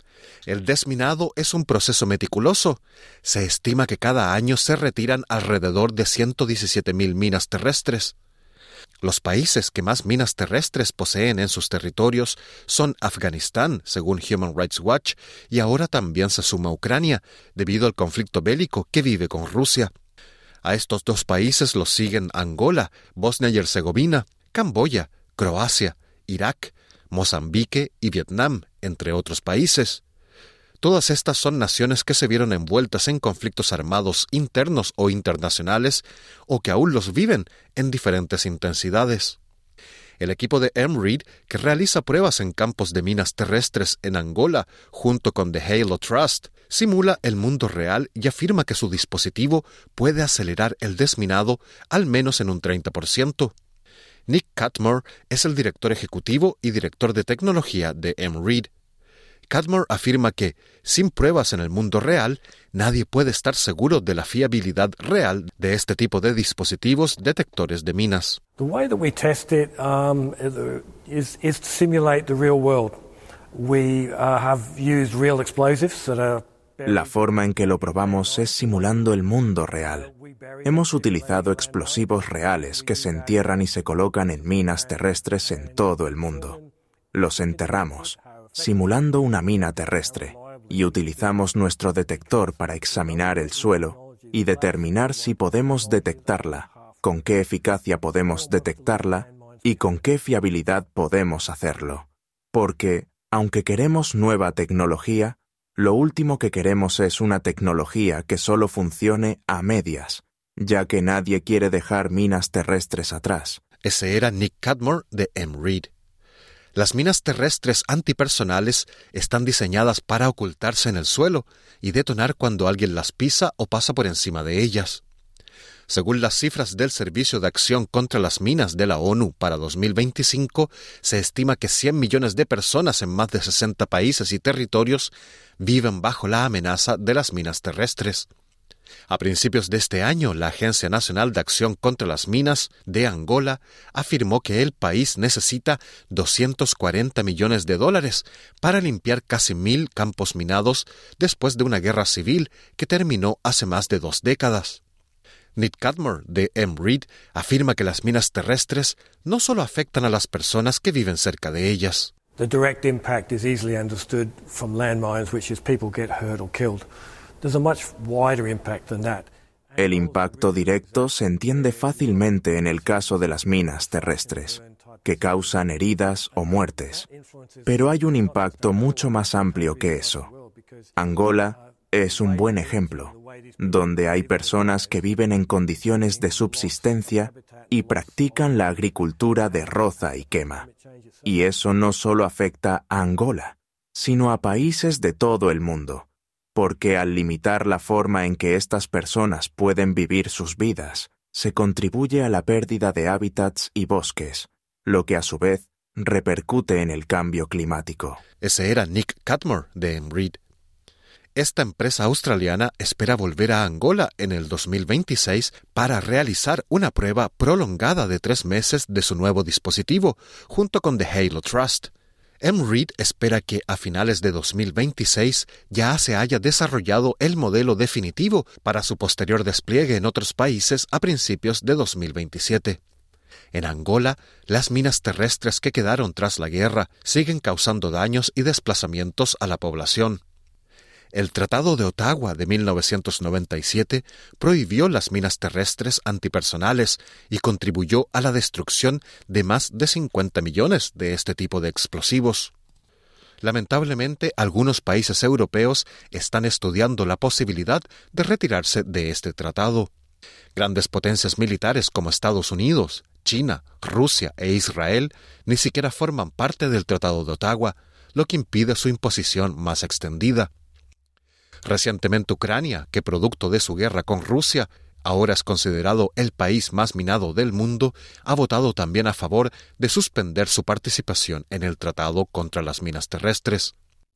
S5: El desminado es un proceso meticuloso. Se estima que cada año se retiran alrededor de ciento diecisiete mil minas terrestres. Los países que más minas terrestres poseen en sus territorios son Afganistán, según Human Rights Watch, y ahora también se suma Ucrania, debido al conflicto bélico que vive con Rusia. A estos dos países los siguen Angola, Bosnia y Herzegovina, Camboya, Croacia, Irak, Mozambique y Vietnam, entre otros países. Todas estas son naciones que se vieron envueltas en conflictos armados internos o internacionales, o que aún los viven en diferentes intensidades. El equipo de M. Reed, que realiza pruebas en campos de minas terrestres en Angola, junto con The Halo Trust, simula el mundo real y afirma que su dispositivo puede acelerar el desminado al menos en un treinta por ciento. Nick Cudmore es el director ejecutivo y director de tecnología de M R E D. Cudmore afirma que, sin pruebas en el mundo real, nadie puede estar seguro de la fiabilidad real de este tipo de dispositivos detectores de minas.
S15: The way that we test it um, is, is to simulate the real world. We uh, have used real explosives that are...
S16: La forma en que lo probamos es simulando el mundo real. Hemos utilizado explosivos reales que se entierran y se colocan en minas terrestres en todo el mundo. Los enterramos, simulando una mina terrestre, y utilizamos nuestro detector para examinar el suelo y determinar si podemos detectarla, con qué eficacia podemos detectarla y con qué fiabilidad podemos hacerlo. Porque, aunque queremos nueva tecnología, lo último que queremos es una tecnología que solo funcione a medias, ya que nadie quiere dejar minas terrestres atrás.
S5: Ese era Nick Cudmore de M R E D. Las minas terrestres antipersonales están diseñadas para ocultarse en el suelo y detonar cuando alguien las pisa o pasa por encima de ellas. Según las cifras del Servicio de Acción contra las Minas de la ONU para dos mil veinticinco, se estima que cien millones de personas en más de sesenta países y territorios viven bajo la amenaza de las minas terrestres. A principios de este año, la Agencia Nacional de Acción contra las Minas de Angola afirmó que el país necesita doscientos cuarenta millones de dólares para limpiar casi mil campos minados después de una guerra civil que terminó hace más de dos décadas. Nick Cudmore de M R E D afirma que las minas terrestres no solo afectan a las personas que viven cerca de ellas.
S15: The direct impact is easily understood from landmines, which is people get hurt or killed. There's a much wider impact than that.
S16: El impacto directo se entiende fácilmente en el caso de las minas terrestres, que causan heridas o muertes. Pero hay un impacto mucho más amplio que eso. Angola es un buen ejemplo, donde hay personas que viven en condiciones de subsistencia y practican la agricultura de roza y quema. Y eso no solo afecta a Angola, sino a países de todo el mundo, porque al limitar la forma en que estas personas pueden vivir sus vidas, se contribuye a la pérdida de hábitats y bosques, lo que a su vez repercute en el cambio climático.
S5: Ese era Nick Cudmore de M R E D. Esta empresa australiana espera volver a Angola en el dos mil veintiséis para realizar una prueba prolongada de tres meses de su nuevo dispositivo, junto con The Halo Trust. M R E D espera que a finales de dos mil veintiséis ya se haya desarrollado el modelo definitivo para su posterior despliegue en otros países a principios de dos mil veintisiete. En Angola, las minas terrestres que quedaron tras la guerra siguen causando daños y desplazamientos a la población. El Tratado de Ottawa de mil novecientos noventa y siete prohibió las minas terrestres antipersonales y contribuyó a la destrucción de más de cincuenta millones de este tipo de explosivos. Lamentablemente, algunos países europeos están estudiando la posibilidad de retirarse de este tratado. Grandes potencias militares como Estados Unidos, China, Rusia e Israel ni siquiera forman parte del Tratado de Ottawa, lo que impide su imposición más extendida. Recientemente Ucrania, que producto de su guerra con Rusia, ahora es considerado el país más minado del mundo, ha votado también a favor de suspender su participación en el Tratado contra las Minas Terrestres.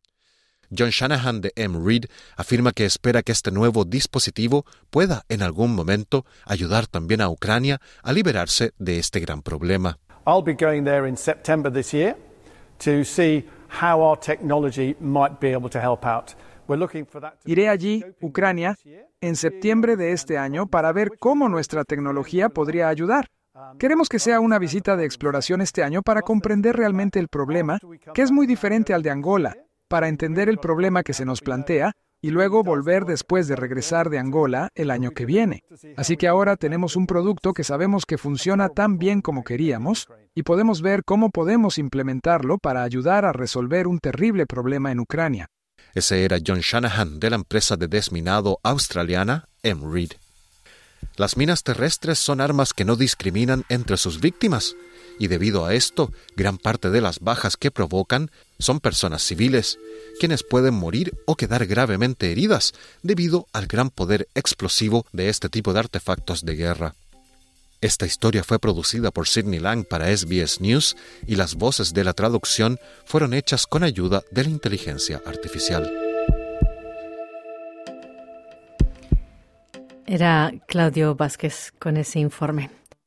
S5: John Shanahan de M R E D afirma que espera que este nuevo dispositivo pueda en algún momento ayudar también a Ucrania a liberarse de este gran problema.
S13: I'll be going there in September this year to see how our technology might be able to help out.
S14: Iré allí, Ucrania, en septiembre de este año para ver cómo nuestra tecnología podría ayudar. Queremos que sea una visita de exploración este año para comprender realmente el problema, que es muy diferente al de Angola, para entender el problema que se nos plantea y luego volver después de regresar de Angola el año que viene. Así que ahora tenemos un producto que sabemos que funciona tan bien como queríamos y podemos ver cómo podemos implementarlo para ayudar a resolver un terrible problema en Ucrania.
S5: Ese era John Shanahan de la empresa de desminado australiana M R E D. Las minas terrestres son armas que no discriminan entre sus víctimas y debido a esto, gran parte de las bajas que provocan son personas civiles, quienes pueden morir o quedar gravemente heridas debido al gran poder explosivo de este tipo de artefactos de guerra. Esta historia fue producida por Sidney Lang para S B S News y las voces de la traducción fueron hechas con ayuda de la inteligencia artificial.
S4: Era Claudio Vázquez con ese informe.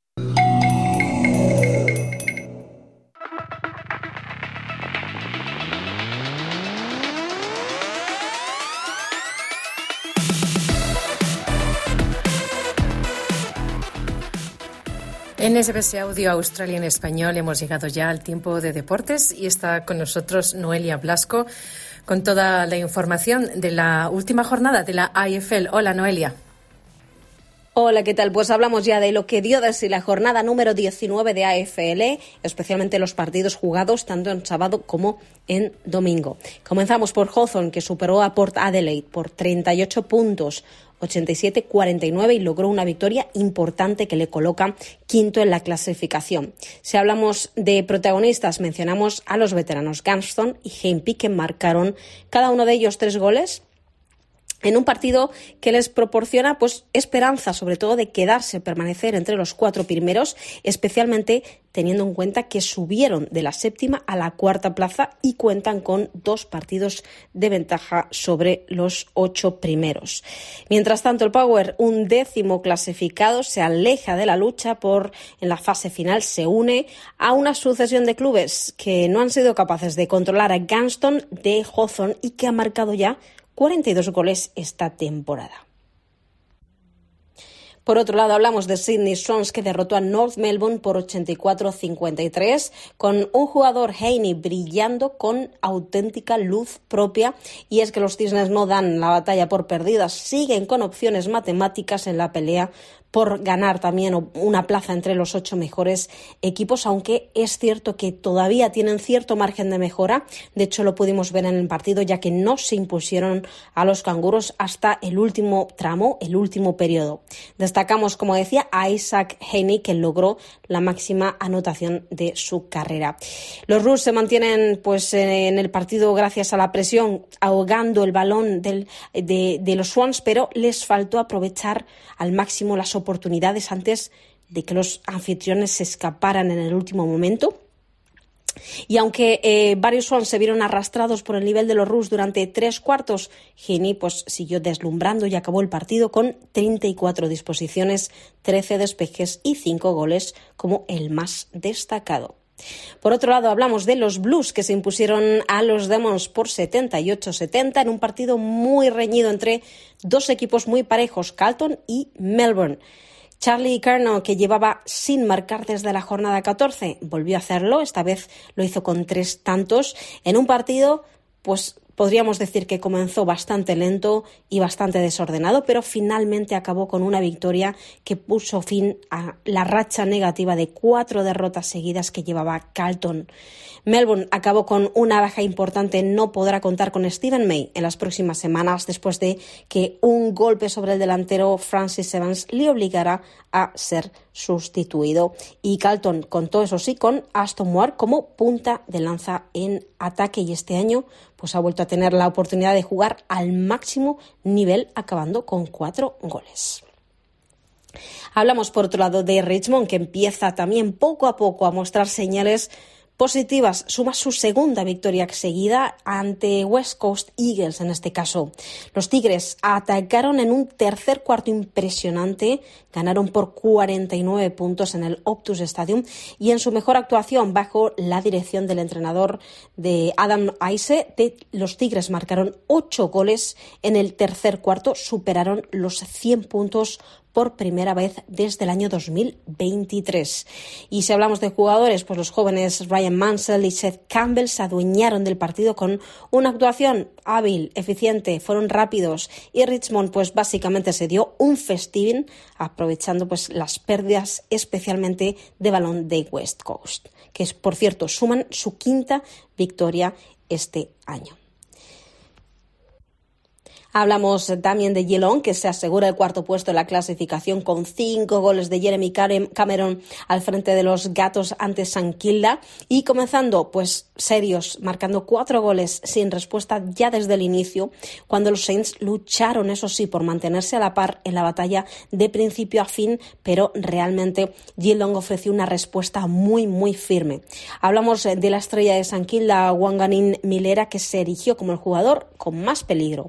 S4: En S B S Audio Australia en Español hemos llegado ya al tiempo de deportes y está con nosotros Noelia Blasco con toda la información de la última jornada de la A F L. Hola, Noelia.
S17: Hola, ¿qué tal? Pues hablamos ya de lo que dio de sí la jornada número diecinueve de A F L, especialmente los partidos jugados tanto en sábado como en domingo. Comenzamos por Hawthorn, que superó a Port Adelaide por treinta y ocho puntos, ochenta y siete a cuarenta y nueve, y logró una victoria importante que le coloca quinto en la clasificación. Si hablamos de protagonistas, mencionamos a los veteranos Gunston y Hainpie, que marcaron cada uno de ellos tres goles en un partido que les proporciona pues esperanza, sobre todo de quedarse, permanecer entre los cuatro primeros, especialmente teniendo en cuenta que subieron de la séptima a la cuarta plaza y cuentan con dos partidos de ventaja sobre los ocho primeros. Mientras tanto, el Power, un décimo clasificado, se aleja de la lucha por en la fase final, se une a una sucesión de clubes que no han sido capaces de controlar a Gunston de Hawthorn y que ha marcado ya cuarenta y dos goles esta temporada. Por otro lado, hablamos de Sydney Swans, que derrotó a North Melbourne por ochenta y cuatro a cincuenta y tres, con un jugador, Heaney, brillando con auténtica luz propia. Y es que los Cisnes no dan la batalla por perdidas, siguen con opciones matemáticas en la pelea por ganar también una plaza entre los ocho mejores equipos, aunque es cierto que todavía tienen cierto margen de mejora. De hecho, lo pudimos ver en el partido, ya que no se impusieron a los canguros hasta el último tramo, el último periodo. Destacamos, como decía, a Isaac Heaney, que logró la máxima anotación de su carrera. Los Roos se mantienen pues en el partido gracias a la presión, ahogando el balón del, de, de los Swans, pero les faltó aprovechar al máximo las oportunidades antes de que los anfitriones se escaparan en el último momento. Y aunque eh, varios Swans se vieron arrastrados por el nivel de los Roos durante tres cuartos, Heaney pues siguió deslumbrando y acabó el partido con treinta y cuatro disposiciones, trece despejes y cinco goles como el más destacado. Por otro lado, hablamos de los Blues, que se impusieron a los Demons por setenta y ocho a setenta en un partido muy reñido entre dos equipos muy parejos, Carlton y Melbourne. Charlie Curnow, que llevaba sin marcar desde la jornada catorce, volvió a hacerlo. Esta vez lo hizo con tres tantos en un partido, pues podríamos decir que comenzó bastante lento y bastante desordenado, pero finalmente acabó con una victoria que puso fin a la racha negativa de cuatro derrotas seguidas que llevaba Carlton. Melbourne acabó con una baja importante, no podrá contar con Stephen May en las próximas semanas después de que un golpe sobre el delantero Francis Evans le obligara a ser sustituido. Y Carlton contó, eso sí, con Aston Moore como punta de lanza en ataque, y este año pues ha vuelto a tener la oportunidad de jugar al máximo nivel, acabando con cuatro goles. Hablamos por otro lado de Richmond, que empieza también poco a poco a mostrar señales positivas. Suma su segunda victoria seguida ante West Coast Eagles en este caso. Los Tigres atacaron en un tercer cuarto impresionante, ganaron por cuarenta y nueve puntos en el Optus Stadium y en su mejor actuación bajo la dirección del entrenador de Adam Ice, de los Tigres marcaron ocho goles en el tercer cuarto, superaron los cien puntos por primera vez desde el año dos mil veintitrés. Y si hablamos de jugadores, pues los jóvenes Ryan Mansell y Seth Campbell se adueñaron del partido con una actuación hábil, eficiente, fueron rápidos, y Richmond pues básicamente se dio un festín aprovechando pues las pérdidas especialmente de balón de West Coast, que por cierto suman su quinta victoria este año. Hablamos también de Geelong, que se asegura el cuarto puesto en la clasificación con cinco goles de Jeremy Cameron al frente de los Gatos ante St Kilda y comenzando pues serios, marcando cuatro goles sin respuesta ya desde el inicio, cuando los Saints lucharon, eso sí, por mantenerse a la par en la batalla de principio a fin, pero realmente Geelong ofreció una respuesta muy, muy firme. Hablamos de la estrella de St Kilda, Wanganeen Milera, que se erigió como el jugador con más peligro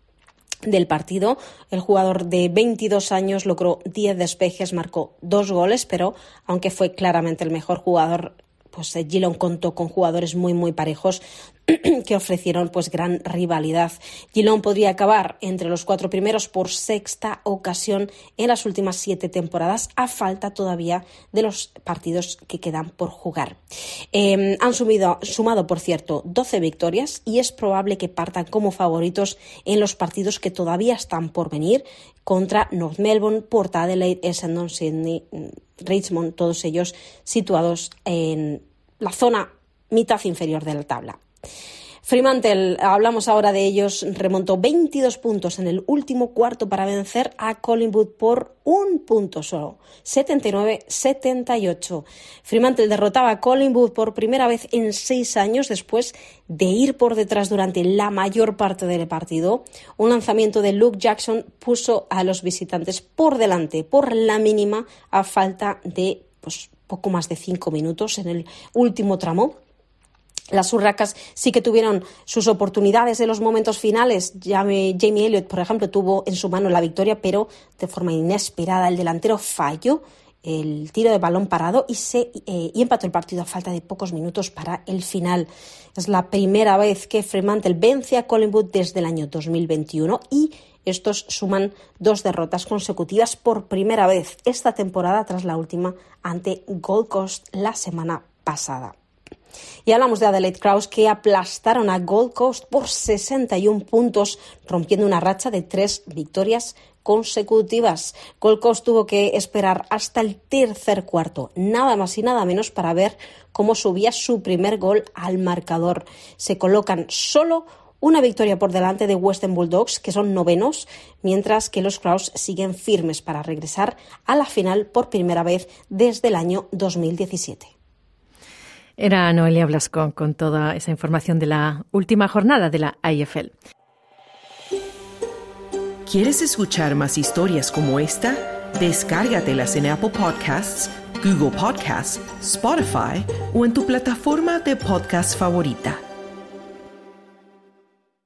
S17: del partido. El jugador de veintidós años logró diez despejes, marcó dos goles, pero aunque fue claramente el mejor jugador, pues Geelong contó con jugadores muy muy parejos que ofrecieron pues gran rivalidad. Geelong podría acabar entre los cuatro primeros por sexta ocasión en las últimas siete temporadas, a falta todavía de los partidos que quedan por jugar. Eh, han sumido, sumado, por cierto, doce victorias y es probable que partan como favoritos en los partidos que todavía están por venir contra North Melbourne, Port Adelaide, Essendon, Sydney, Richmond, todos ellos situados en la zona mitad inferior de la tabla. Fremantle, hablamos ahora de ellos, remontó veintidós puntos en el último cuarto para vencer a Collingwood por un punto solo, setenta y nueve a setenta y ocho. Fremantle derrotaba a Collingwood por primera vez en seis años después de ir por detrás durante la mayor parte del partido. Un lanzamiento de Luke Jackson puso a los visitantes por delante, por la mínima, a falta de pues, poco más de cinco minutos en el último tramo. Las urracas sí que tuvieron sus oportunidades en los momentos finales. Jamie Elliott, por ejemplo, tuvo en su mano la victoria, pero de forma inesperada el delantero falló el tiro de balón parado y, se, eh, y empató el partido a falta de pocos minutos para el final. Es la primera vez que Fremantle vence a Collingwood desde el año dos mil veintiuno y estos suman dos derrotas consecutivas por primera vez esta temporada tras la última ante Gold Coast la semana pasada. Y hablamos de Adelaide Crows, que aplastaron a Gold Coast por sesenta y un puntos, rompiendo una racha de tres victorias consecutivas. Gold Coast tuvo que esperar hasta el tercer cuarto, nada más y nada menos, para ver cómo subía su primer gol al marcador. Se colocan solo una victoria por delante de Western Bulldogs, que son novenos, mientras que los Crows siguen firmes para regresar a la final por primera vez desde el año dos mil diecisiete.
S4: Era Noelia Blasco con toda esa información de la última jornada de la A F L.
S1: ¿Quieres escuchar más historias como esta? Descárgatelas en Apple Podcasts, Google Podcasts, Spotify o en tu plataforma de podcast favorita.